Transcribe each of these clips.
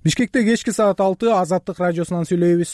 Бишкекте кечки саат 6 Азаттык радиосунан сүйлөйбүз.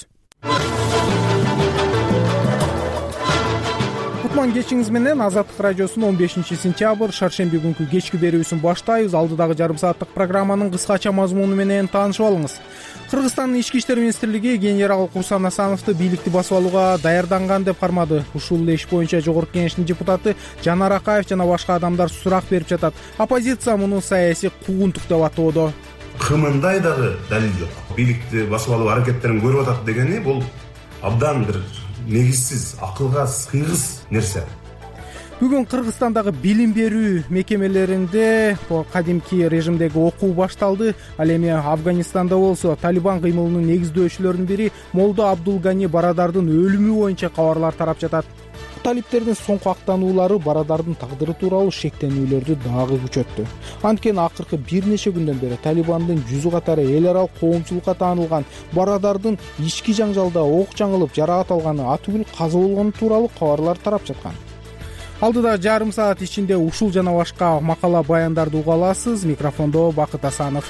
Кутман кечиңиз менен Азаттык радиосунун 15-сентябрь шаршемби күнкү кечки берүүсүн баштайбыз. Алдыдагы жарым сааттык программанын кыскача мазмуну менен таанышып алыңыз. Кыргызстандын Ички иштер министрлиги генерал Курсан Асановду бийликти басып алууга даярданган деп кармады. Ушул иш боюнча Жогорку Кеңештин депутаты Жанар Акаев жана башка адамдар сурак берип жатат. Оппозиция муну саясий куугунтук деп атоодо. Кымындай дагы далил жок. Бийликти басып алуу аракеттерин көрүп атат дегени бул абдан бир негизсиз, акылга сыйгыз нерсе. Бүгүн Кыргызстандагы билим берүү мекемелеринде кадимки режимдеги окуу башталды. Ал эми Афганистанда болсо Талибан кыймылынын негиздөөчүлөрүнүн бири Молдо Абдулгани Барадардын өлүмү боюнча кабарлар тарап жатат. Талиптердин соңку актануулары Барадардын тагдыры тууралуу шектенүүлөрдү дагы күчөттү. Анткени акыркы бир нече күндөн бери Талибандын жүзү катары эл аралык коомчулукка таанылган Барадардын ички жаңжалда ок жаңылып жаракат алганы, атүгүл каза болгону тууралуу кабарлар тарап жаткан. Алдыда жарым саат ичинде ушул жана башка макала баяндарды уга аласыз. Микрофондо Бакыт Асанов.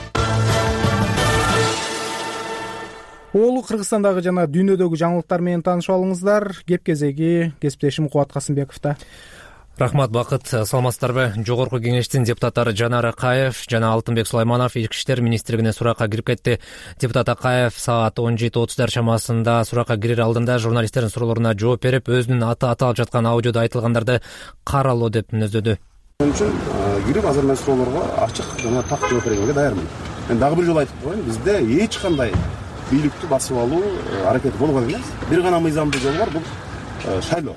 Оолу Кыргызстандагы жана дүйнөдөгү жаңылыктар менен таанышып алыңыздар. Кеп кезеги кесиптешим Кубат Касымбековдо. Рахмат, Бакыт. Саламатсыздарбы? Жогорку Кеңештин депутаттары Жанар Акаев жана Алтынбек Сулайманов Ички иштер министрлигине суракка кирип кетти. Депутат Акаев саат 17:30 чамасында суракка кирер алдында журналисттердин суроолоруна жооп берип, өзүнүн аты аталып жаткан аудиодо айтылгандарды каралоо деп мүнөздөдү. Ошон үчүн кирип азыр мен суроолорго ачык жана так жооп бергенге даярмын. Мен дагы бир жолу айтып коеюн, бизде эч кандай бийликти басып алуу аракети болгон эмес. Бир гана мыйзамдуу жол бар, бул шайлоо.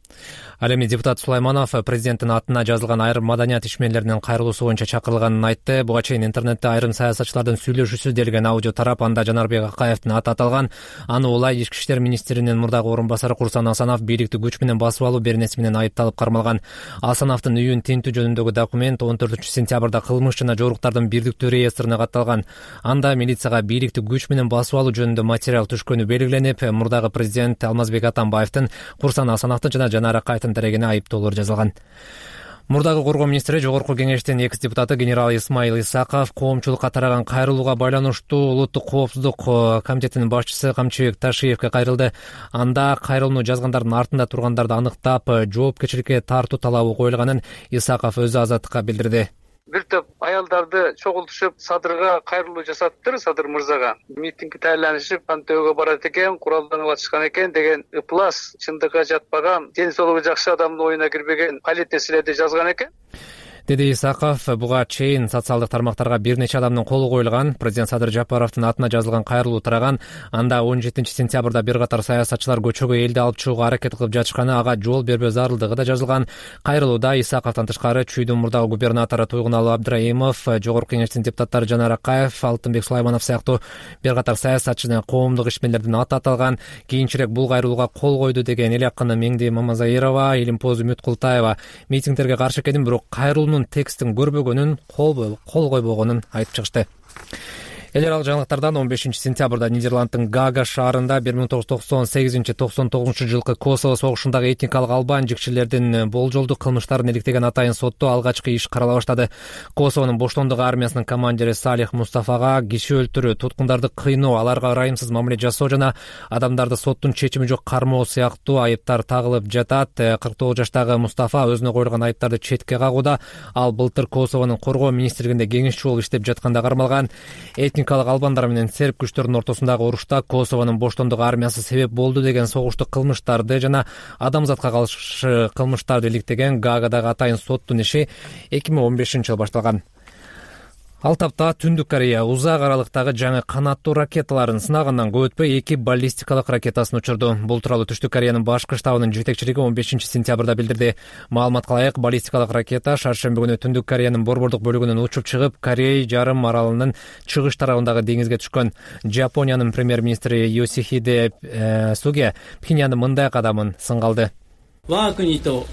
Ал эми депутат Сулайманов президенттин атына жазылган айрым маданият ишмерлеринин кайрылуусу боюнча чакырылганын айтты. Буга чейин интернетте айрым саясатчылардын сүйлөшүүсү делген аудио тарап, анда Жанарбек Акаевдин аты аталган. Аны улай Ички иштер министринин мурдагы орун басары Курсан Асанов бийликти күч менен басып алуу беренеси менен айыпталып кармалган. Асановдун үйүн тинтүү жөнүндөгү документ 14-сентябрда кылмыш жана жоруктардын бирдиктүү реестрине катталган. Анда милицияга бийликти күч менен басып алуу жөнүндө материал түшкөнү белгиленип, мурдагы президент Алмазбек Атамбаевдин, Курсан Асановдун жана Жанар Акаевдин дарегине айыптоолор жазылган. Мурдагы коргоо министри Жогорку Кеңештин экс депутаты генерал Исмаил Исаков коомчулукка тараган кайрылууга байланыштуу Улуттук коопсуздук комитетинин башчысы Камчыбек Ташиевке кайрылды. Анда кайрылууну жазгандардын артында тургандарды аныктап, жоопкерчиликке тартуу талабы коюлганын Исаков өзү Азаттыкка билдирди. Бир топ аялдарды чогултушуп Садырга кайрылуу жасаптыр, Садыр мырзага. Митингге даярданышып, кантөөгө барат экен, куралданып атышкан экен деген ыплас чындыкка жатпаган, ден соолугу жакшы адамдын оюна кирбеген политнеселерди жазган экен. Деди Исаков. Буга чейин социалдык тармактарга бир нече адамдын колу коюлган. Президент Садыр Жапаровдун атына жазылган кайрылуу тараган. Анда 17-сентябрда бир катар саясатчылар көчөгө элди алып чыгууга аракет кылып жатышканы, ага жол бербөө зарылдыгы да жазылган. Кайрылууда Исаковдон тышкары Чүйдүн мурдагы губернатору Туйгуналы Абдраимов, Жогорку Кеңештин депутаттары Жанар Акаев, Алтынбек Сулайманов сыяктуу бир катар саясатчы жана коомдук ишмерлердин аты аталган. Кийинчерээк бул кайрылууга кол койду деген эл акыны Меңди Мамазаирова, Илимпоз Үмүт Култаева митингдерге каршы экенин, бирок кайрылуунун текстин көрбөгөнүн, кол койбогонун айтып чыгышты. Эл аралык жаңылыктардан 15-сентябрда Нидерланддын Гага шаарында 1998-99 жылкы Косово согушундагы этникалык албан жикчилердин болжолдуу кылмыштарын иликтеген атайын сотто алгачкы иш карала баштады. Косовонун боштондук армиясынын командири Салих Мустафага киши өлтүрүү, туткундарды кыйноо, аларга ырайымсыз мамиле жасоо жана адамдарды соттун чечими жок кармоо сыяктуу айыптар тагылып жатат. 49 жаштагы Мустафа өзүнө коюлган айыптарды четке кагууда. Ал былтыр Косовонун коргоо министрлигинде кеңешчи болуп иштеп жатканда кармалган. Этникалык албандар менен серб күчтөрдүн ортосундагы урушта Косовонун боштондук армиясы себеп болду деген согуштук кылмыштарды жана адамзатка каршы кылмыштарды иликтеген Гаагадагы атайын соттун иши 2015-жылы башталган. Ал тапта Түндүк Корея узак аралыктагы жаңы канаттуу ракеталарын сынагандан көп өтпөй 2 баллистикалык ракетасын учурду. Бул тууралуу Түштүк Кореянын башкы штабынын жетекчилиги 15-сентябрда билдирди. Маалыматка ылайык, баллистикалык ракета шаршемби күнү Түндүк Кореянын борбордук бөлүгүнөн учуп чыгып, Корей жарым аралынын чыгыш тарабындагы деңизге түшкөн. Жапониянын премьер-министри Йосихиде Суге Пхеньяндын мындай кадамын сынга алды.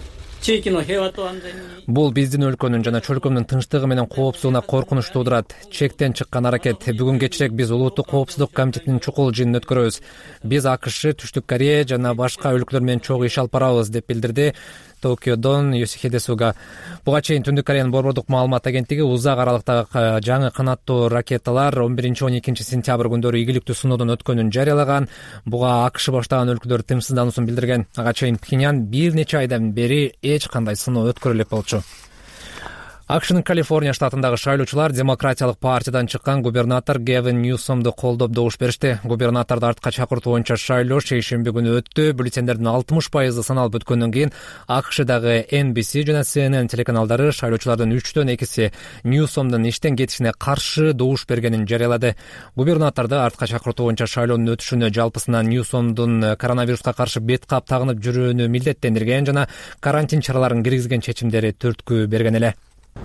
Бул биздин өлкөнүн жана чөлкөмдүн тынчтыгы менен коопсуздугуна коркунуч туудурат. Чектен чыккан аракет. Бүгүн кечирээк биз улуттук коопсуздук комитетинин чукул жыйынын өткөрөбүз. Биз АКШ, Түштүк Корея жана башка өлкөлөр менен чогуу иш алып барабыз, деп билдирди Токиодон Йосихиде Суга. Буга чейин Түндүк Кореянын борбордук маалымат агенттиги узак аралыктагы жаңы канаттуу ракеталар 11-12 сентябрь күндөрү ийгиликтүү сыноодон өткөнүн жарыялаган. Буга АКШ баштаган өлкөлөр тынчсыздануусун билдирген. Ага чейин Пхеньян бир нече айдан бери эч кандай сыноо өткөрө элек болчу. АКШнын Калифорния штатындагы шайлоочулар демократиялык партиядан чыккан губернатор Гевин Ньюсомду колдоп добуш беришти. Губернаторду артка чакыртуу боюнча шайлоо шейшемби күнү өттү. Бюллетендердин 60% саналып өткөндөн кийин АКШдагы NBC жана CNN телеканалдары шайлоочулардын 3/2 Ньюсомдун иштен кетишине каршы добуш бергенин жарыялады. Губернаторду артка чакыртуу боюнча шайлоонун өтүшүнө жалпысынан Ньюсомдун коронавируска каршы бет кап тагынып жүрүүнү милдеттендирген жана карантин чараларын киргизген чечимдери түрткү берген эле.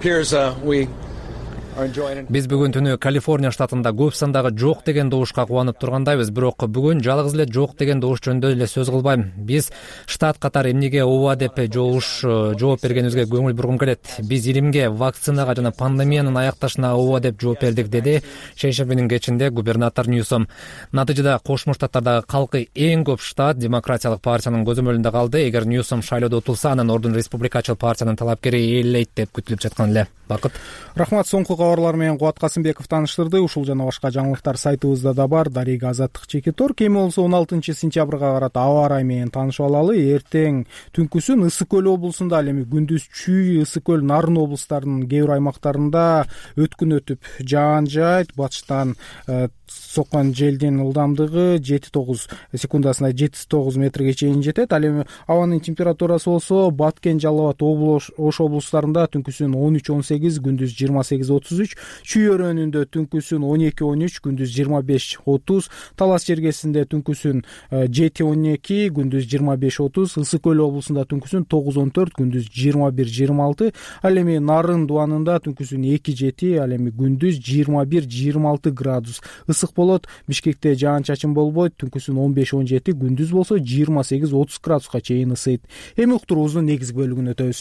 Биз бүгүн түнү Калифорния штатында көп сандагы жок деген добушка кубанып тургандайбыз, бирок бүгүн жалгыз эле жок деген добуш жөнүндө эле сөз кылбайм. Биз штат катары эмнеге ооба деп жооп бергенибизге көңүл бургум келет. Биз илимге, вакцинага жана пандемиянын аякташына ооба деп жооп бердик, деди шейшембинин кечинде губернатор Ньюсом. Натыйжада Кошмо Штаттардагы калкы эң көп штат демократиялык партиянын көзөмөлүндө калды. Эгер Ньюсом шайлоодо утулса, анын ордун республикачыл партиянын талапкери ээлейт деп күтүлүп жаткан эле. Бакыт. Рахмат. Соңку кабарлар менен Кубат Касымбеков тааныштырды. Ушул жана башка жаңылыктар сайтыбызда да бар. Дарига Азаттык Чекитор. Кем болсо 16 сентябрга карата аба ырайы менен таанышып алалы. Эртең түнкүсүн Ысык көл облусунда, ал эми күндүз Чүй, Ысык көл, Нарын облустарынын кээ бир аймактарында өткүн өтүп жаан жайт. Батыштан соккон желдин ылдамдыгы 7-9 секундасына 7-9 метрге чейин жетет. Ал эми абанын температурасы болсо Баткен, Жалал Абад, Ош облустарында түнкүсүн 13-18, күндүз 28-33, Чүй өрөөнүндө түнкүсүн 12-13, күндүз 25-30, Талас жергесинде түнкүсүн 7-12, күндүз 25-30, Ысык көл облусунда түнкүсүн 9-14, күндүз 21-26, ал эми Нарын дубанында түнкүсүн 2-7, ал эми күндүз 21-26 градус ысык болот. Бишкекте жаан-чачын болбойт, түнкүсүн 15-17, күндүз болсо 28-30 градуска чейин ысыйт. Эми уктуруубуздун негизги бөлүгүнө өтөбүз.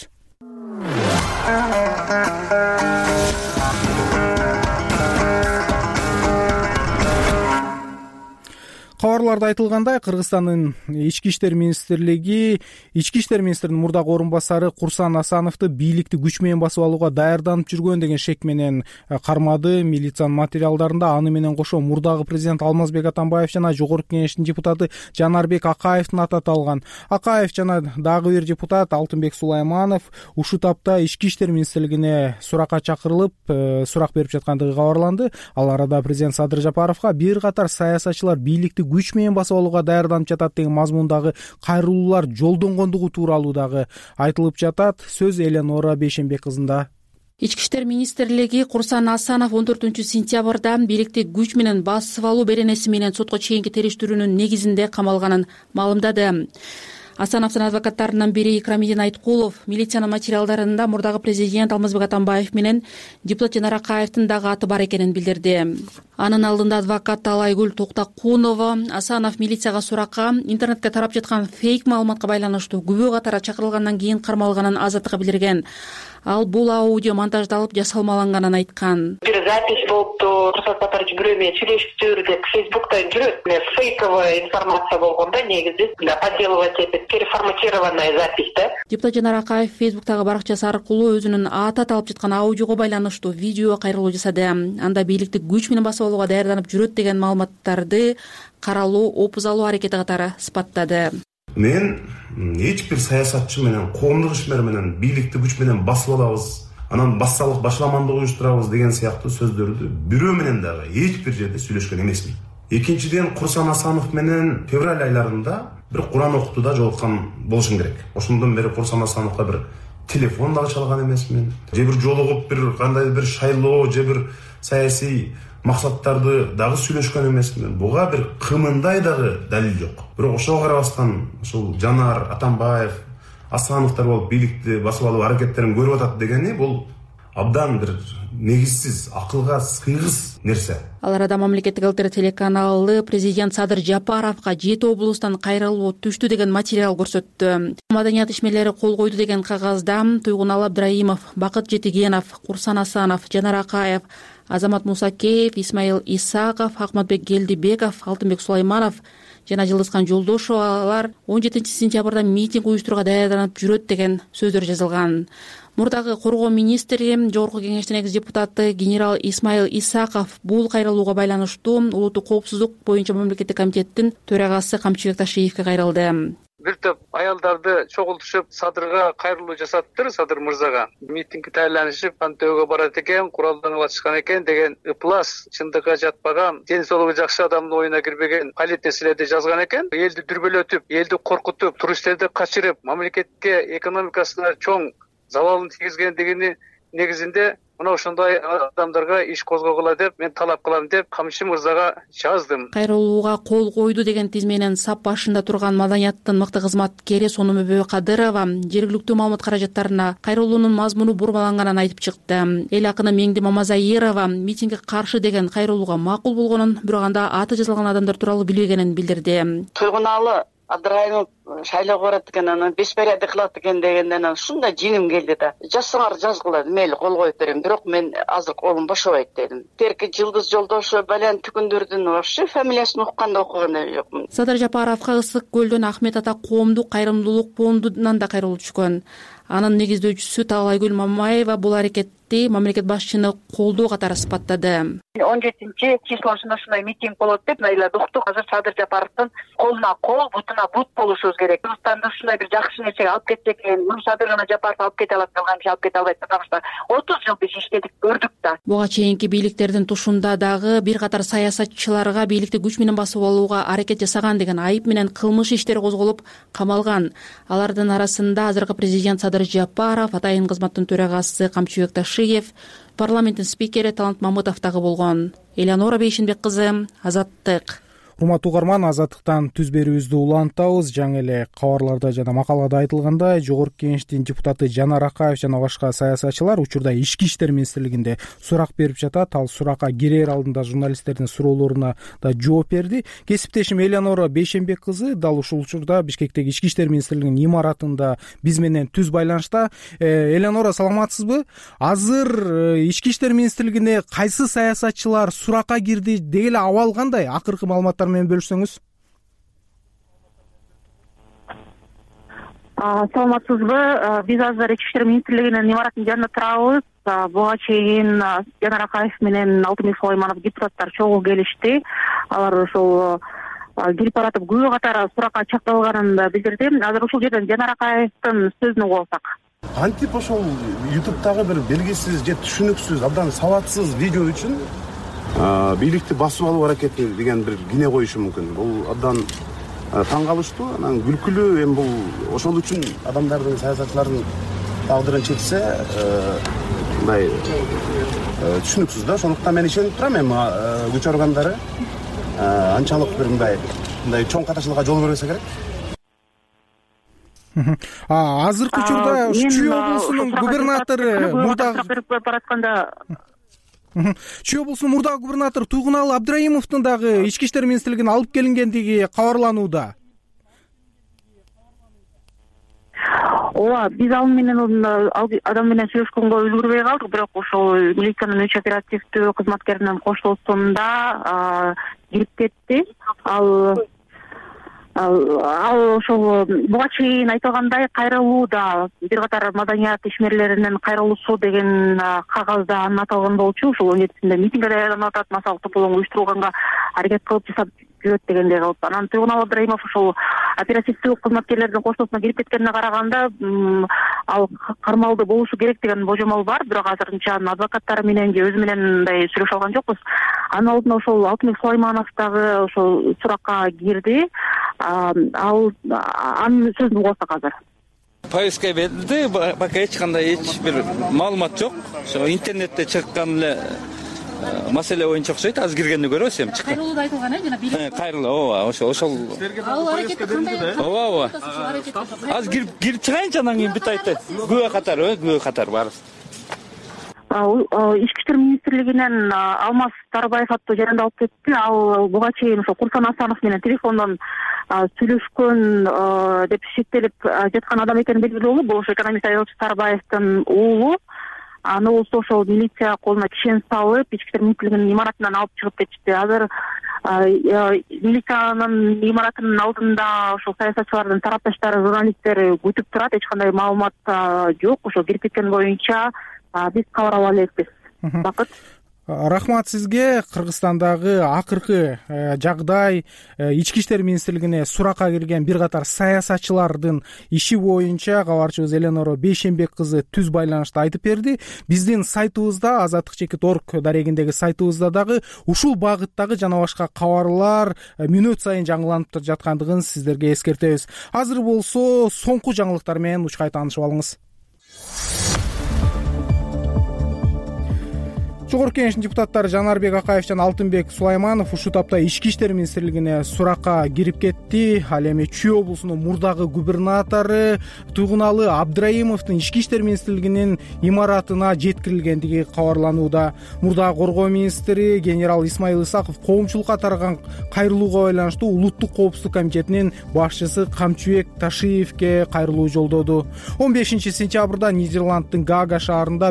Кабарларда айтылгандай, Кыргызстандын ички иштер министринин мурдагы орун басары Курсан Асановду бийликти күч менен басып алууга даярданып жүргөн деген шек менен кармады. Милициянын материалдарында аны менен кошо мурдагы президент Алмазбек Атамбаев жана Жогорку Кеңештин депутаты Жанарбек Акаевдин аты аталган. Акаев жана дагы бир депутат Алтынбек Сулайманов ушул тапта ички иштер министрлигине суракка чакырылып, сурак берип жаткандыгы кабарланды. Ал арада президент Садыр Жапаровго бир катар саясатчылар бийликти күч менен басып алууга даярданып жатат деген мазмундагы кайрылуулар жолдонгондугу тууралуу дагы айтылып жатат. Сөз Эленора Бейшенбек кызында. Ички иштер министрлиги Курсан Асанов 14 сентябрда бийликти күч менен басып алуу беренеси менен сотко чейинки териштирүүнүн негизинде камалганын маалымдады. Асановдун адвокаттарынан бири Икрамидин Айткулов милициянын материалдарында мурдагы президент Алмазбек Атамбаев менен депутат Жанар Акаевдин дагы аты бар экенин билдирди. Анын алдында адвокат Талайгүл Токтакунова Асанов милицияга суракка интернетке тарап жаткан фейк маалыматка байланыштуу күбө катары чакырылгандан кийин кармалганын Азаттыкка билдирген. Ал бул аудио монтаждалып жасалмаланганын айткан. Бир запись болупту, Курсат Батарович бирөө менен сүйлөшүптүр деп Фейсбукта жүрөт. Фейковая информация болгондо негизи подделывать этип, переформатированная запись да. Депутат Жанар Акаев Фейсбуктагы баракчасы аркылуу өзүнүн аты аталып жаткан аудиого байланыштуу видео кайрылуу жасады. Анда бийликти күч менен басып алууга даярданып жүрөт деген маалыматтарды каралуу, опуз алуу аракети катары сыпаттады. Мен эч бир саясатчы менен, коомдук ишмер менен бийликти күч менен басып алабыз, анан бассалык башламандык уюштурабыз деген сыяктуу сөздөрдү бирөө менен дагы эч бир жерде сүйлөшкөн эмесмин. Экинчиден, Курсан Асанов менен февраль айларында бир Куран окутууда жолуккан болушум керек. Ошондон бери Курсан Асановго бир телефон дагы чалган эмесмин. Же бир жолугуп бир кандай бир шайлоо, же бир саясий максаттарды дагы сүйлөшкөн эмесмин. Буга бир кымындай дагы далил жок. Бирок ошого карабастан ушул Жанар, Атамбаев, Асановдор болуп бийликти басып алуу аракеттерин көрүп атат дегени бул абдан бир негизсиз, акылга сыйгыз нерсе. Ал арада мамлекеттик ЛТР телеканалы президент Садыр Жапаровго 7 облустан кайрылуу түштү деген материал көрсөттү. Маданият ишмерлери кол койду деген кагазда Туйгуналы Абдраимов, Бакыт Жетигенов, Курсан Асанов, Жанар Акаев, Азамат Мусакеев, Исмаил Исаков, Акматбек Гелдибеков, Алтынбек Сулайманов жана Жылдызкан Жолдошов алар 17 сентябрда митинг уюштурууга даярданып жүрөт деген сөздөр жазылган. Мурдагы коргоо министри, жогорку кеңештин экс депутаты генерал Исмаил Исаков бул кайрылууга байланыштуу улуттук коопсуздук боюнча мамлекеттик комитеттин төрагасы Камчыбек Ташиевке кайрылды. Бир топ аялдарды чогултушуп Садырга кайрылуу жасаптыр, Садыр мырзага. Митингге даярданышып, Пантөөгө барат экен, куралданып атышкан экен деген ыплас, чындыкка жатпаган, ден соолугу жакшы адамдын оюна кирбеген политнеселерди жазган экен. Элди дүрбөлөтүп, элди коркутуп, туристтерди качырып, мамлекетке экономикасына чоң залалын тийгизгендигини негизинде мына ошондой адамдарга иш козгогула деп мен талап кылам деп Камчы мырзага жаздым. Кайрылууга кол койду деген тизменен сап башында турган маданияттын мыкты кызматкери Сонумөбө Кадырова жергиликтүү маалымат каражаттарына кайрылуунун мазмуну бурмаланганын айтып чыкты. Эл акыны Меңди Мамазаирова митингге каршы деген кайрылууга макул болгонун, бирок анда аты жазылган адамдар тууралуу билбегенин билдирди. Туйгуналы Абдраимов шайлоого барат экен, анан беш порядок кылат экен дегенден ушундай жеңим келди да. Жазсаңар жазгыла, мейли кол коюп берем, бирок мен азыр колум бошобойт дедим. Терки Жылдыз Жолдошов балан түкүндөрдүн вообще фамилиясын укканда окуган жокмун. Садыр Жапаровго Ысык көлдөн Ахмет Ата коомдук кайрымдуулук фондунан да кайрылуу түшкөн. Анын негиздөөчүсү Таалайгүл Мамаева бул аракетти мамлекет башчыны колдоо катары сыпаттады. 17 числосунда ушундай митинг болот деп мейли уктук. Азыр Садыр Жапаровдун колуна кол, бутуна бут болушубуз керек. Кыргызстанды ушундай бир жакшы нерсеге алып кетсе экен, муну Садыр жана Жапаров алып кете алат, калганча алып кете албайт. Потому что 30 жыл биз иштедик, көрдүк да. Буга чейинки бийликтердин тушунда дагы бир катар саясатчыларга бийликти күч менен басып алууга аракет жасаган деген айып менен кылмыш иштери козголуп камалган. Алардын арасында азыркы президент Садыр Жапаров, атайын кызматтын төрагасы Камчыбек Ташиев, парламенттин спикери Талант Мамытов дагы болгон. Элеонора Бейшинбек кызы, Азаттык. Урматтуу угарман, Азаттыктан түз берүүбүздү улантабыз. Жаңы эле кабарларда жана макалада айтылгандай, жогорку кеңештин депутаты Жанар Акаев жана башка саясатчылар учурда Ички иштер министрлигинде сурак берип жатат. Ал суракка кирер алдында журналисттердин суроолоруна да жооп берди. Кесиптешим Элеонора Бейшенбек кызы дал ушул учурда Бишкектеги Ички иштер министрлигинин имаратында биз менен түз байланышта. Элеонора, саламатсызбы? Азыр Ички иштер министрлигине кайсы саясатчылар суракка кирди деги эле абал кандай? Акыркы маалыматтар менен бөлүшсөңүз. Саламатсызбы? Биз азыр Ички иштер министрлигинин имаратынын жанында турабыз. Буга чейин Жанар Акаев менен Алтынбек Сулайманов депутаттар чогуу келишти. Алар ошол кирип баратып күбө катары суракка чакталганын билдирди. Азыр ушул жерден Жанар Акаевдин сөзүнө угулсак. Кантип ошол ютубтагы бир белгисиз же түшүнүксүз, абдан сабатсыз видео үчүн бийликти басып алуу аракети деген бир кине коюшу мүмкүн. Бул абдан таң калыштуу, анан күлкүлүү. Эми бул ошол үчүн адамдардын, саясатчылардын тагдырын чечсе, мындай түшүнүксүз да. Ошондуктан мен ишенип турам, эми күч органдары анчалык бир мындай чоң катачылыкка жол бербесе керек. Азыркы учурда Чүй облусунун губернатору Чүй облусунун мурдагы губернатору Туйгуналы Абдраимовдун дагы Ички иштер министрлигине алып келингендиги кабарланууда. Ооба, биз ал адам менен сүйлөшкөнгө үлгүрбөй калдык, бирок ошол милициянын үч оперативдүү кызматкеринин коштоосунда кирип кетти. Ал ошол буга чейин айтылгандай кайрылууда бир катар маданият ишмерлеринин кайрылуусу деген кагазда анын аталган болчу. Ошол 17-синде митингге даярданып атат, массалык топтолууга уюштурулганга аракет кылып жасап жүрөт дегендей кылып. Анан Туйгуналы Абдраимов ошол оперативдүү кызматкерлердин коштоосуна кирип кеткенине караганда ал кармалды болушу керек деген божомол бар, бирок азырынча анын адвокаттары менен же өзү менен мындай сүйлөшө алган жокпуз. Анын алдында ошол Алтынбек Сулайманов дагы ошол суракка кирди. Анын сөзүн угулсак азыр. Повестка берилди, пока эч бир маалымат жок. Ошо интернетте чыккан эле маселе боюнча окшойт. Азыр киргенди көрөбүз эми чыккан. Кайрылууда айтылган жана бийлик. Кайрылуу, ооба, ошол. Ал аракетти кандай? Ооба. Азыр кирип чыгайынчы, анан кийин бүт айтат. Күбө катары барыбыз. Ички иштер министрлигинен Алмаз Тарбаев аттуу жарандалып кетти. Ал буга чейин ошо Курсан Асанов менен телефондон сүйлөшкөн деп шектелип жаткан адам экени белгилүү болду. Бул ошо экономист айылчы Тарбаевдин уулу. Аны болсо ошол милиция колуна кишен салып, ички иштер министрлигинин имаратынан алып чыгып кетишти. Азыр милициянын имаратынын алдында ошол саясатчылардын тарапташтары, журналисттер күтүп турат. Эч кандай маалымат жок. Ошо кирип кеткен боюнча биз кабар ала элекпиз. Бакыт. Рахмат сизге. Кыргызстандагы акыркы жагдай, ички иштер министрлигине суракка кирген бир катар саясатчылардын иши боюнча кабарчыбыз Эленора Бейшенбек кызы түз байланышта айтып берди. Биздин сайтыбызда, azatlik.org дарегиндеги сайтыбызда дагы ушул багыттагы жана башка кабарлар мүнөт сайын жаңыланып жаткандыгын сиздерге эскертебиз. Азыр болсо соңку жаңылыктар менен учкай таанышып алыңыз. Жогорку Кеңештин депутаттары Жанарбек Акаев жана Алтынбек Сулайманов ушул тапта ички иштер министрлигине суракка кирип кетти. Ал эми Чүй облусунун мурдагы губернатору Туйгуналы Абдраимовдун ички иштер министрлигинин имаратына жеткирилгендиги кабарланууда. Мурдагы коргоо министри генерал Исмаил Исаков коомчулукка тараган кайрылууга байланыштуу Улуттук коопсуздук комитетинин башчысы Камчыбек Ташиевке кайрылуу жолдоду. 15-сентябрда Нидерланддын Гага шаарында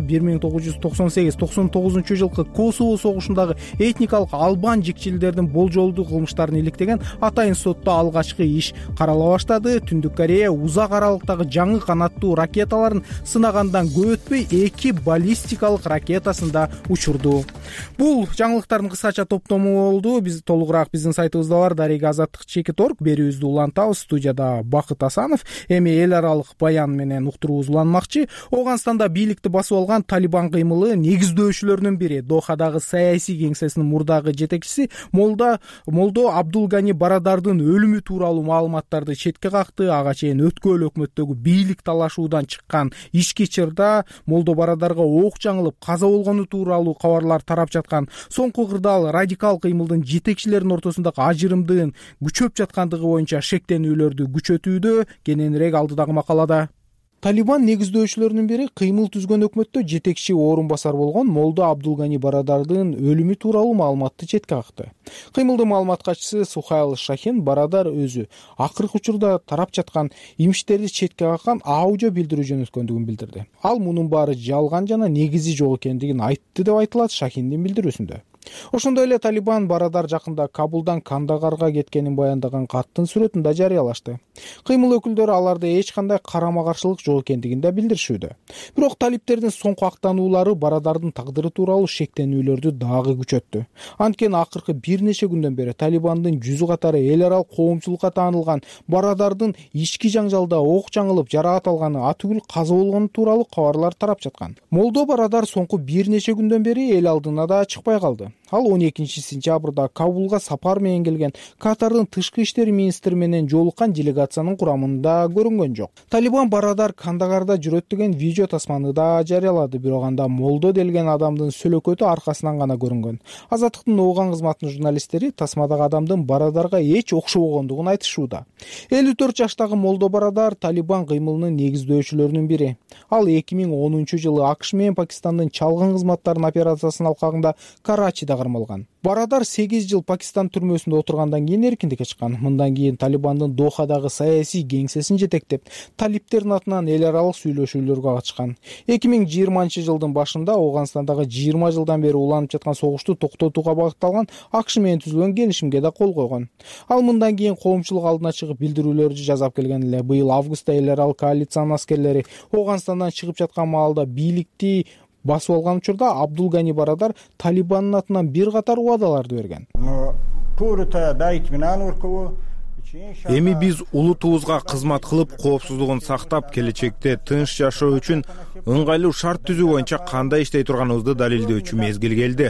1998-99 жылкы Косово согушундагы этникалык албан жикчилдердин болжолдуу кылмыштарын иликтеген атайын сотто алгачкы иш карала баштады. Түндүк Корея узак аралыктагы жаңы канаттуу ракеталарын сынагандан көп өтпөй 2 баллистикалык ракетасын да учурду. Бул жаңылыктардын кыскача топтому болду. Биз толугураак биздин сайтыбызда бар, дареги azatlik.org берүүбүздү улантабыз. Студияда Бакыт Асанов. Эми эл аралык баян менен уктуруубуз уланмакчы. Ооганстанда бийликти басып алган Талибан кыймылы негиздөөчүлөрүнүн бири Дохадагы саясий кеңсесинин мурдагы жетекчиси Молдо Абдулгани Барадардын өлүмү тууралуу маалыматтарды четке какты. Ага чейин өткөл өкмөттөгү бийлик талашуудан чыккан ички чырда Молдо Барадарга ок жаңылып каза болгону тууралуу кабарлар тарап жаткан. Соңку кырдаал радикал кыймылдын жетекчилеринин ортосундагы ажырымдын күчөп жаткандыгы боюнча шектенүүлөрдү күчөтүүдө. Кененирээк алдыдагы макалада. Талибан негиздөөчүлөрүнүн бири кыймыл түзгөн өкмөттө жетекчи орун басар болгон Молдо Абдулгани Барадардын өлүмү тууралуу маалыматты четке какты. Кыймылдын маалыматкачысы Сухайл Шахин Барадар өзү акыркы учурда тарап жаткан имиштерди четке каккан аудио билдирүү жөнөткөндүгүн билдирди. Ал мунун баары жалган жана негизи жок экендигин айтты деп айтылат Шахиндин билдирүүсүндө. Ошондой эле Талибан Барадар жакында Кабулдан Кандагарга кеткенин баяндаган каттын сүрөтүн да жарыялашты. Кыймыл өкүлдөрү аларда эч кандай карама-каршылык жок экендигин да билдиришүүдө. Бирок талиптердин соңку актануулары Барадардын тагдыры тууралуу шектенүүлөрдү дагы күчөттү. Анткени акыркы бир нече күндөн бери Талибандын жүзү катары эл аралык коомчулукка таанылган Барадардын ички жаңжалда ок жаңылып жараат алганы, атүгүл каза болгону тууралуу кабарлар тарап жаткан. Молдо Барадар соңку бир нече күндөн бери эл алдына да чыкпай калды. Ал 12-сентябрда Кабулга сапар менен келген Катардын тышкы иштер министри менен жолуккан делегациянын курамында көрүнгөн жок. Талибан Барадар Кандагарда жүрөт деген видео тасманы да жарыялады, бирок анда Молдо делген адамдын сөлөкөтү аркасынан гана көрүнгөн. Азаттыктын ооган кызматынын журналисттери тасмадагы адамдын Барадарга эч окшобогондугун айтышууда. 54 жаштагы Молдо Барадар Талибан кыймылынын негиздөөчүлөрүнүн бири. Ал 2010-жылы АКШ менен Пакистандын чалгын кызматтарынын операциясынын алкагында Карачида кармалган. Барадар 8 жыл Пакистан түрмөсүндө отургандан кийин эркиндикке чыккан. Мындан кийин Талибандын Дохадагы саясий кеңсесин жетектеп, талиптердин атынан эл аралык сүйлөшүүлөргө катышкан. 2020-жылдын башында Ооганстандагы 20 жылдан бери уланып жаткан согушту токтотууга багытталган АКШ менен түзүлгөн келишимге да кол койгон. Ал мындан кийин коомчулук алдына чыгып билдирүүлөрдү жазап келген эле. Быйыл августта эл аралык коалициянын аскерлери Ооганстандан чыгып жаткан маалда бийликти басып алган учурда Абдулгани Барадар Талибандын атынан бир катар убадаларды берген. Эми биз улутубузга кызмат кылып, коопсуздугун сактап, келечекте тынч жашоо үчүн ыңгайлуу шарт түзүү боюнча кандай иштей турганыбызды далилдөөчү мезгил келди.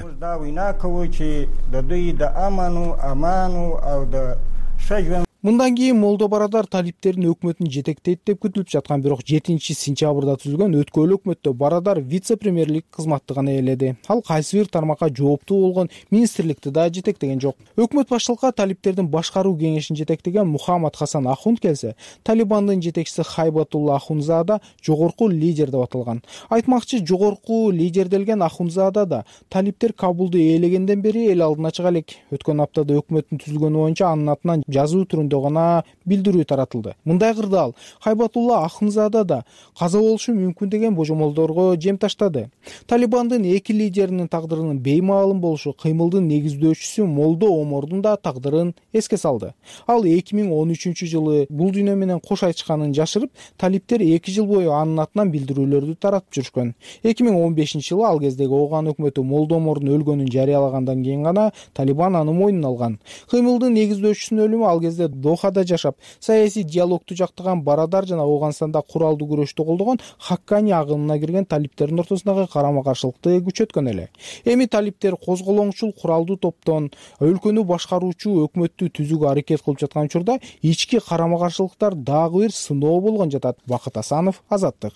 Мындан кийин Молдо Барадар талиптердин өкмөтүн жетектейт деп күтүлүп жаткан, бирок 7-сентябрда түзүлгөн өткөрүлүү өкмөттө Барадар вице-премьерлик кызматты гана ээледи. Ал кайсы бир тармакка жооптуу болгон министрликти да жетектеген жок. Өкмөт башчылыкка талиптердин башкаруу кеңешин жетектеген Мухаммад Хасан Ахунд келсе, Талибандын жетекчиси Хайбатулла Ахунзада жогорку лидер деп аталган. Айтмакчы, жогорку лидерделген Ахунзада да талиптер Кабулду ээлегенден бери эл алдына чыга элек. Өткөн аптада өкмөттүн түзүлгөнү боюнча анын атынан жазуу түрүндө гана билдирүү таратылды. Мындай кырдаал Хайбатулла Ахунзада да каза болушу мүмкүн деген божомолдорго жем таштады. Талибандын эки лидеринин тагдырынын беймаалым болушу кыймылдын негиздөөчүсү Молдо Омордун да тагдырын эске салды. Ал 2013-жылы бул дүйнө менен кош айтышканын жашырып, талиптер 2 жыл бою анын атынан билдирүүлөрдү таратып жүрүшкөн. 2015-жылы ал кездеги Оган өкмөтү Молдо Омордун өлгөнүн жарыялагандан кийин гана Талибан аны мойнуна алган. Кыймылдын негиздөөчүсүнүн өлүмү ал кезде Дохада жашап, саясий диалогту жактаган Барадар жана Ауганстанда куралдуу күрөштү колдогон Хаккани агымына кирген талиптердин ортосундагы карама-каршылыкты күчөткөн эле. Эми талиптер козголоңчул куралдуу топтон өлкөнү башкаруучу өкмөттү түзүүгө аракет кылып жаткан учурда ички карама-каршылыктар дагы бир сыноо болгон жатат. Бакыт Асанов, Азаттык.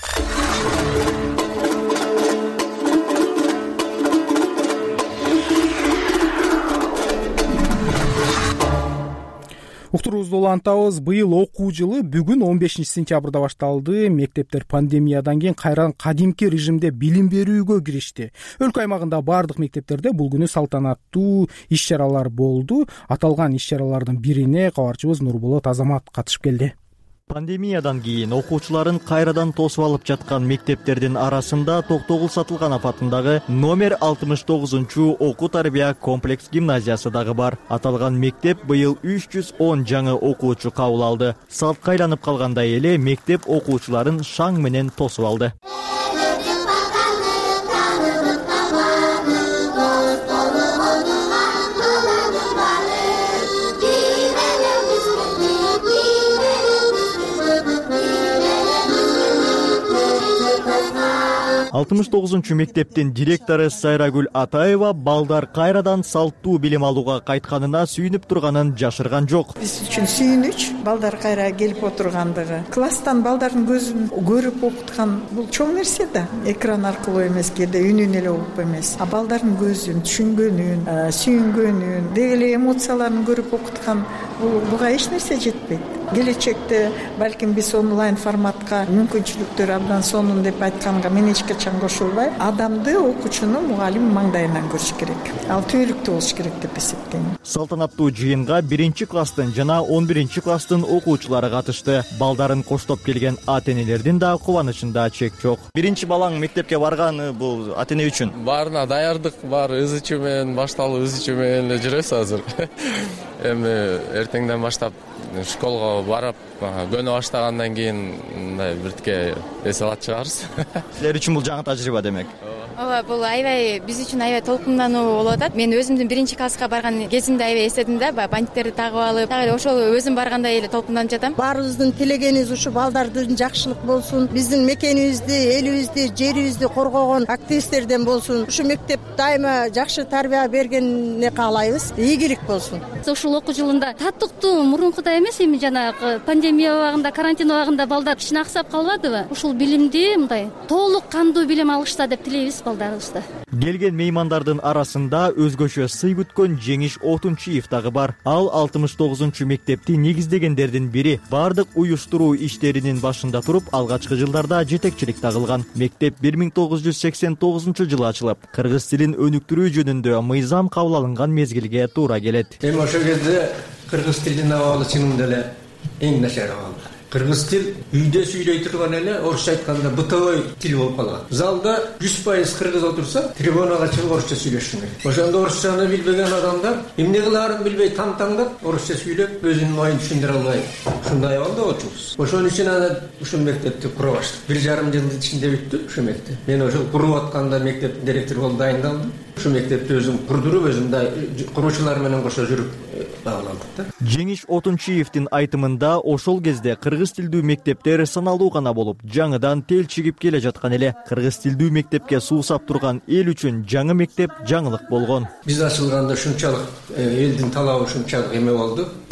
Уктуруубузду улантабыз. Быйыл окуу жылы бүгүн 15-сентябрда башталды. Мектептер пандемиядан кийин кайрадан кадимки режимде билим берүүгө киришти. Өлкө аймагында бардык мектептерде бул күнү салтанаттуу иш-чаралар болду. Аталган иш-чаралардын бирине кабарчыбыз Нурболот Азамат катышып келди. Пандемиядан кийин окуучуларын кайрадан тосуп алып жаткан мектептердин арасында Токтогул Сатылганов атындагы номер 69 окуу тарбия комплекс гимназиясы дагы бар. Аталган мектеп быйыл 310 жаңы окуучу кабыл алды. Салтка айланып калгандай эле мектеп окуучуларын шаң менен тосуп алды. Алтымыш 69 мектептин директору Сайрагүл Атаева балдар кайрадан салттуу билим алууга кайтканына сүйүнүп турганын жашырган жок. Биз үчүн сүйүнүч балдар кайра келип отургандыгы. Класстан балдардын көзүн көрүп окуткан бул чоң нерсе да. Экран аркылуу эмес, кээде үнүн эле угуп эмес. А балдардын көзүн, түшүнгөнүн, сүйүнгөнүн, деги эле эмоцияларын көрүп окуткан буга эч нерсе жетпейт. Келечекте балким биз онлайн форматка мүмкүнчүлүктөр абдан сонун деп айтканга мен эч качан кошулбай, адамды окуучуну мугалим маңдайынан көрүш керек. Ал түбөлүктүү болуш керек деп эсептейм. Салтанаттуу жыйынга 1-класстын жана 11-класстын окуучулары катышты. Балдарын коштоп келген ата-энелердин да кубанычында чек жок. Биринчи балаң мектепке барганы бул ата-эне үчүн. Баарына даярдык бар, өз ичи менен башталып, өз ичи менен эле жүрөбүз азыр. Эми эртеңден баштап школго барып, көнө баштагандан кийин мындай биртке эс алат чыгарбыз. Силер үчүн бул жаңы тажрыйба демек. Ооба, бул аябай биз үчүн аябай толкундануу болуп атат. Мен өзүмдүн 1-класска барган кезимде аябай эстедим да, бантиктерди тагып алып, дагы ошол өзүм баргандай эле толкунданып жатам. Баарыбыздын тилегенибиз ушу балдардын жакшылык болсун, биздин мекенибизди, элибизди, жерибизди коргогон активисттерден болсун. Ушу мектеп дайыма жакшы тарбия бергенине каалайбыз. Ийгилик болсун. Ушул окуу жылында татыктуу мурункудай эмес, эми жанагы пандемия убагында, карантин убагында балдар кичине аксап калбадыбы? Ушул билимди мындай толук кандуу билим алышса деп тилейбиз балдарыбызды. Келген меймандардын арасында өзгөчө сый күткөн Жеңиш Отунчиев дагы бар. Ал 69 мектепти негиздегендердин бири. Бардык уюштуруу иштеринин башында туруп, алгачкы жылдарда жетекчилик кылган. Мектеп 1989 жылы ачылып, кыргыз тилин өнүктүрүү жөнүндө мыйзам кабыл алынган мезгилге туура келет. Эми ошол кезде кыргыз тилинин абалы чынында эле эң начар абалда. Кыргыз тил үйдө сүйлөй турган эле, орусча айтканда бытовой тил болуп калган. Залда 100% кыргыз отурса, трибунага чыгып орусча сүйлөшүш керек. Ошондо орусчаны билбеген адамдар эмне кылаарын билбей таң-таңдап орусча сүйлөп, өзүнүн оюн түшүндүрө албай. Ушундай абалда болчубуз. Ошон үчүн аны ушул мектепти кура баштык. 1,5 жылдын ичинде бүттү ушул мектеп. Мен ошол куруп атканда мектептин директору болуп дайындалдым. Ушул мектепти өзүм курдуруп, өзүм куруучулар менен кошо жүрүп багландык да. Жеңиш Отунчиевдин айтымында ошол кезде кыргыз тилдүү мектептер саналуу гана болуп, жаңыдан тел чигип келе жаткан эле. Кыргыз тилдүү мектепке суусап турган эл үчүн жаңы мектеп жаңылык болгон. Биз ачылганда ушунчалык элдин талабы ушунчалык эме болду.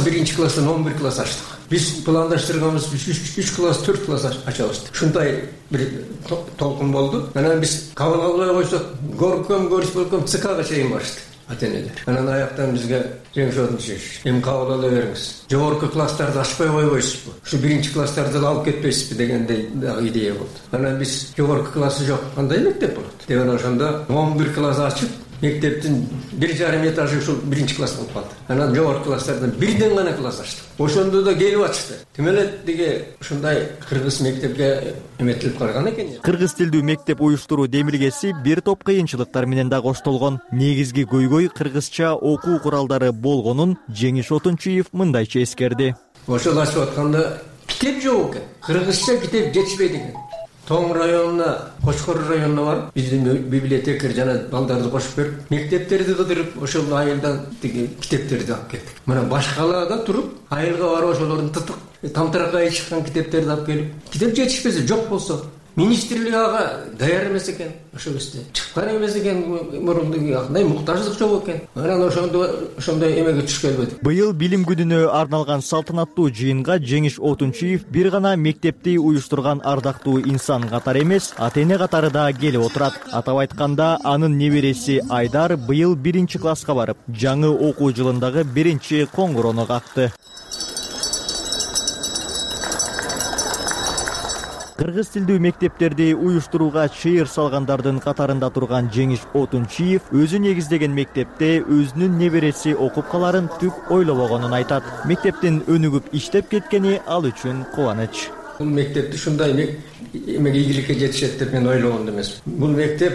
биринчи класстан 11 класс ачтык. Биз пландаштырганыбыз 3 класс 4 класс ачабыз. Ушундай бир толкун болду. Анан биз кабыл албай койсок, горком ЦКга чейин барышты ата-энелер. Анан аяктан бизге жеңиш отунчуш. Эми кабыл ала бериңиз. Жогорку класстарды ачпай койбойсузбу? Ушу биринчи класстарды алып кетпейсизби дегендей идея болду. Анан биз жогорку классы жок, кандай мектеп болот? Деген ошондо 11 класс ачып, мектептин 1,5 этажы ушул биринчи класс болуп калды. Анан жогорку класстардан бирден гана класс ачтык. Ошондо да келип ачты. Тим эле диге ушундай кыргыз мектепке эметилип калган экен. Кыргыз тилдүү мектеп уюштуруу демилгеси бир топ кыйынчылыктар менен да коштолгон. Негизги көйгөй кыргызча окуу куралдары болгонун Жеңиш Отунчуев мындайча эскерди. Ошол ачып атканда китеп жок экен. Кыргызча китеп жетишпейт экен. Тоң районуна, Кочкор районуна барып, биздин библиотекарь жана балдарды кошуп берип, мектептерди кыдырып, ошол айылдан тиги китептерди алып келдик. Мына башкаларда туруп, айылга барып ошолордун тытык, тамтыракай чыккан китептерди алып келип, китеп жетишпесе, жок болсо, министрлик ага даяр эмес экен, ошол кезде чыккан эмес экен, мурунду кандай муктаждык жок экен. Анан ошондой эмеге түшүп келбедик. Быйыл билим күнүнө арналган салтанаттуу жыйынга Жеңиш Отунчуев бир гана мектепти уюштурган ардактуу инсан катары эмес, ата-эне катары да келип отурат. Атап айтканда, анын небереси Айдар быйыл 1 класска барып, жаңы окуу жылындагы 1 коңгуроону какты. Кыргыз тилдүү мектептерди уюштурууга чыйыр салгандардын катарында турган Жеңиш Отунчуев өзү негиздеген мектепте өзүнүн небереси окуп каларын түк ойлобогонун айтат. Мектептин өнүгүп иштеп кеткени ал үчүн кубаныч. Бул мектепти ушундай эмеге ийгиликке жетишет деп мен ойлогон эмес. Бул мектеп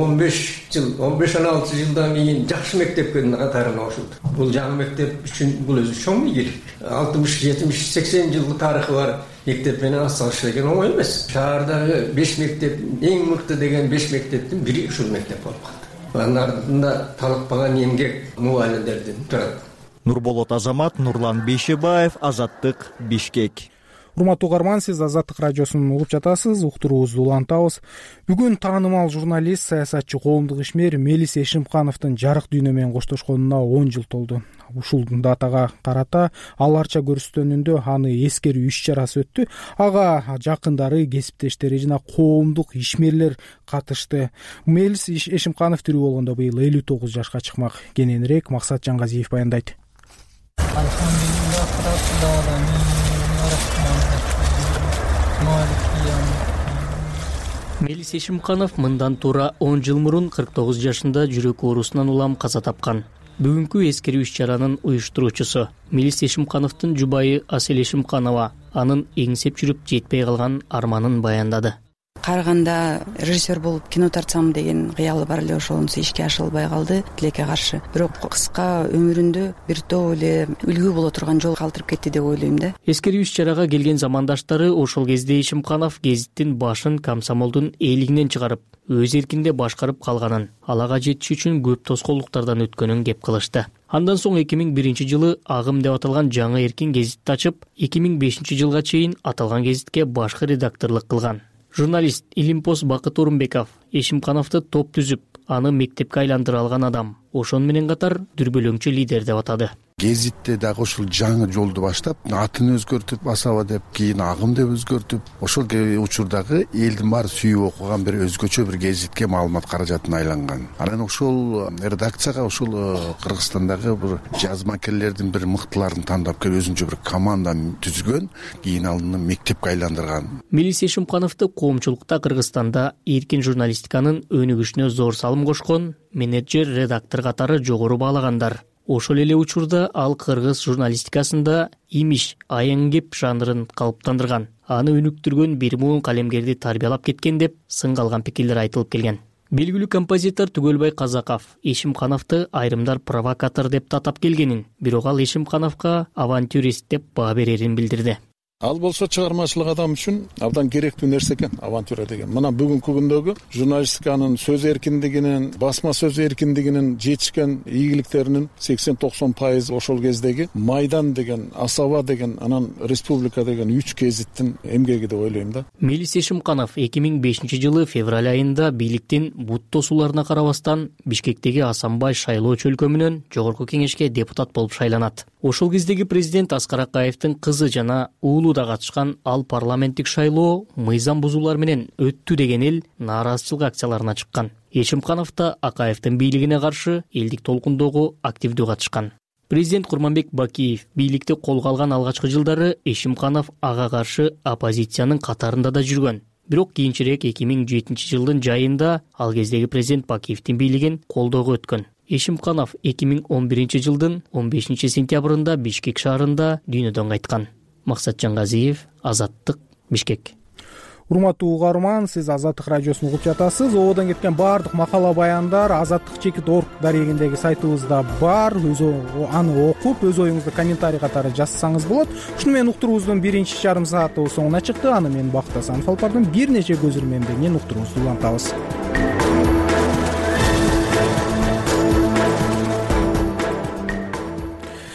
15-16 жылдан кийин жакшы мектептердин катарына кошулду. Бул жаңы мектеп үчүн бул өзү чоң ийгилик. 60-70-80 жылдык тарыхы бар мектеп менен асталыш деген оңой эмес. Шаардагы 5 мектеп, эң мыкты деген 5 мектептин бири ушул мектеп болуп калды. Анын артында талыкпаган эмгек мугалимдердин турат. Нурболот Азамат, Нурлан Бейшебаев, Азаттык, Бишкек. Урматтуу угарман, сиз Азаттык радиосун угуп жатасыз. Уктуруубузду улантабыз. Бүгүн таанымал журналист, саясатчы, коомдук ишмер Мелис Эшимкановдун жарык дүйнө менен коштошконуна 10 жыл толду. Ушул датага карата ал арча көрүстөнүндө аны эскерүү иш-чарасы өттү. Ага жакындары, кесиптештери жана коомдук ишмерлер катышты. Мелис Эшимканов тирүү болгондо быйыл 59 жашка чыкмак. Кененирээк Максат Жаңгазиев баяндайт. Мелис Эшимканов мындан туура 10 жыл мурун 49 жашында жүрөк оорусунан улам каза тапкан. Бүгүнкү эскерүү иш-чаранын уюштуруучусу Мелис Эшимкановдун жубайы Асель Эшимканова анын эңсеп жүрүп жетпей калган арманын баяндады. Караганда режиссер болуп кино тартсам деген кыялы бар эле, ошонусу ишке ашылбай калды тилекке каршы. Бирок кыска өмүрүндө бир топ эле үлгү боло турган жол калтырып кетти деп ойлойм да. Эскерүү иш-чарага келген замандаштары ошол кезде Эшимканов гезиттин башын комсомолдун ээлигинен чыгарып, өз эркинде башкарып калганын, алага жетиш үчүн көп тоскоолдуктардан өткөнүн кеп кылышты. Андан соң 2001 жылы Агым деп аталган жаңы эркин гезитти ачып, 2005 жылга чейин аталган гезитке башкы редакторлук кылган. Журналист Илимпос Бакыт Орунбеков Эшимкановду топ түзүп, аны мектепке айландыра алган адам. Ошон менен катар дүрбөлөңчү лидер деп атады. Гезитте дагы ушул жаңы жолду баштап, атын өзгөртүп, Асаба деп, кийин Агым деп өзгөртүп, ошол учурдагы элдин баары сүйүп окуган бир өзгөчө бир гезитке маалымат каражатына айланган. Анан ошол редакцияга ошол Кыргызстандагы бир жазмакерлердин бир мыктыларын тандап келип өзүнчө бир команда түзгөн, кийин аны мектепке айландырган. Мелис Эшимкановду коомчулукта Кыргызстанда эркин журналистиканын өнүгүшүнө зор салым кошкон менеджер, редактор катары жогору баалагандар. Ошол эле учурда ал кыргыз журналистикасында имиш, аяңгеп жанрын калыптандырган. Аны өнүктүргөн бир муун калемгерди тарбиялап кеткен деп сын калган пикирлер айтылып келген. Белгилүү композитор Түгөлбай Казаков Эшимкановду айрымдар провокатор деп татап келгенин, бирок ал Эшимкановго авантюрист деп баа берерин билдирди. Ал болсо чыгармачылык адам үчүн абдан керектүү нерсе экен авантюра деген. Мына бүгүнкү күндөгү журналистиканын сөз эркиндигинин, басма сөз эркиндигинин жетишкен ийгиликтеринин 80-90% ошол кездеги Майдан деген, Асаба деген, анан Республика деген 3 гезиттин эмгеги деп ойлойм да. Мелис Эшимканов 2005 жылы февраль айында бийликтин бут тосууларына карабастан Бишкектеги Асанбай шайлоо чөлкөмүнөн жогорку кеңешке депутат болуп шайланат. Ошол кездеги президент Аскар Акаевдин кызы жана уулу да катышкан ал парламенттик шайлоо мыйзам бузуулар менен өттү деген эл нааразычылык акцияларына чыккан. Эшимканов да Акаевдин бийлигине каршы элдик толкундогу активдүү катышкан. Президент Курманбек Бакиев бийликти колго алган алгачкы жылдары Эшимканов ага каршы оппозициянын катарында да жүргөн. Бирок кийинчерээк 2007 жылдын жайында ал кездеги президент Бакиевдин бийлигин колдоого өткөн. Эшимканов 2011 жылдын 15 сентябрында Бишкек шаарында дүйнөдөн кайткан. Максатжан Газиев, Азаттык, Бишкек. Урматтуу угарман, сиз Азаттык радиосун угуп жатасыз. Ободон кеткен баардык макала баяндар azаттык.org дарегиндеги сайтыбызда бар. Аны окуп, өз оюңузду комментарий катары жазсаңыз болот. Ушуну менен уктуруубуздун биринчи жарым сааты соңуна чыкты. Аны мен Бактас Анфалпардын бир нече көзүрмөн менен уктуруубузду улантабыз.